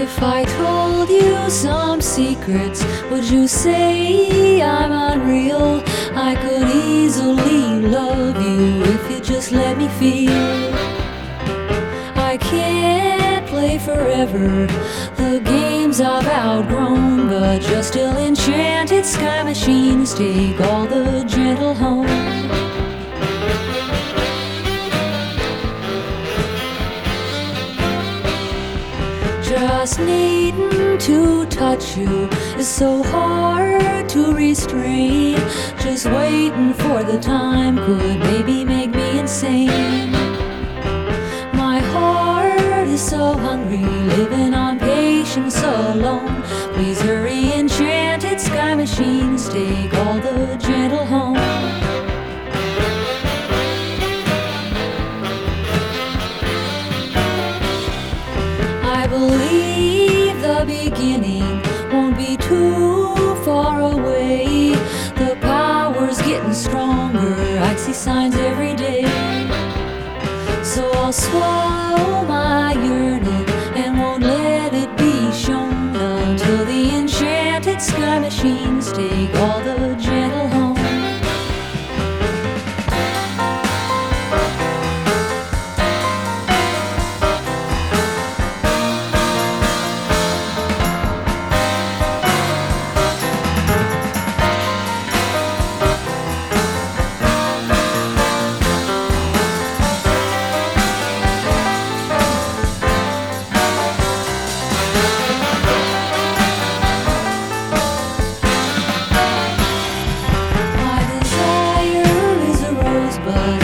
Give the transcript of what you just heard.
If I told you some secrets, would you say I'm unreal? I could easily love you if you just let me feel. I can't play forever the games I've outgrown, but you're still enchanted sky machines take all the gentle home. Just needing to touch you is so hard to restrain. Just waiting for the time could maybe make me insane. My heart is so hungry, living on patience alone. Please hurry, enchanted sky machines, take all the gentle home. I believe the beginning won't be too far away. The power's getting stronger, I see signs every day. So I'll swallow my yearning and won't let it be shown until the enchanted sky machines take all the gentle home. But